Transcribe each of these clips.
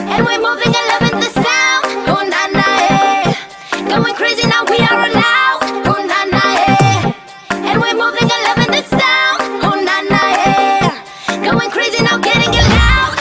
And we're moving and loving the sound. Oh na na eh. Going crazy now we are allowed. Oh na na eh. And we're moving and loving the sound. Oh na na eh. Going crazy now, getting it loud.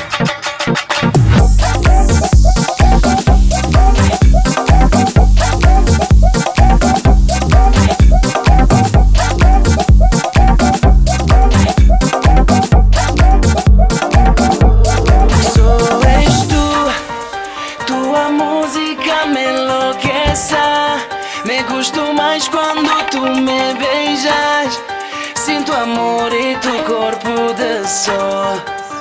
Tua música me enlouquece. Me gusto mais quando tu me beijas. Sinto amor e tu corpo de sol.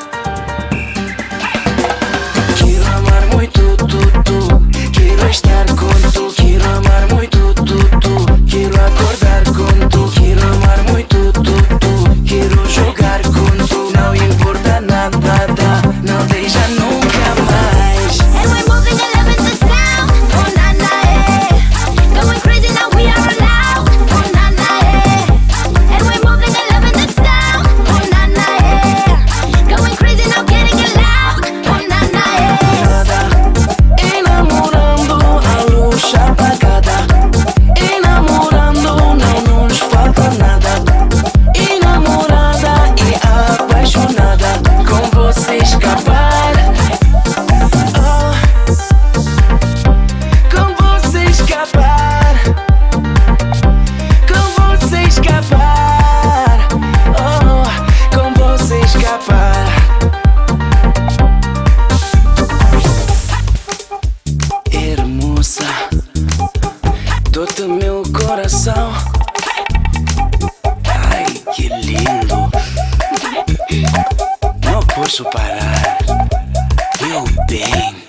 Quero amar muito tu. Quero estar com tu. Quero amar muito tu. Quero acordar com tu. Quero amar muito tu. Quero jogar com tu. Não importa nada, não deixa nunca mais. And we're moving and loving the sound. Oh na na eh. Going crazy now we are allowed. Oh na na eh. And we're moving and loving the sound. Oh na na eh. Going crazy now, getting it loud. Oh na na eh. Enamorando a luz apagada. Enamorando não nos falta nada. Enamorada e apaixonada. Com você escapar. Oh, com você escapar. Com você escapar. Oh, com você escapar. Hermosa, dou-te meu coração. Ai, que lindo. Não posso parar. Eu bem.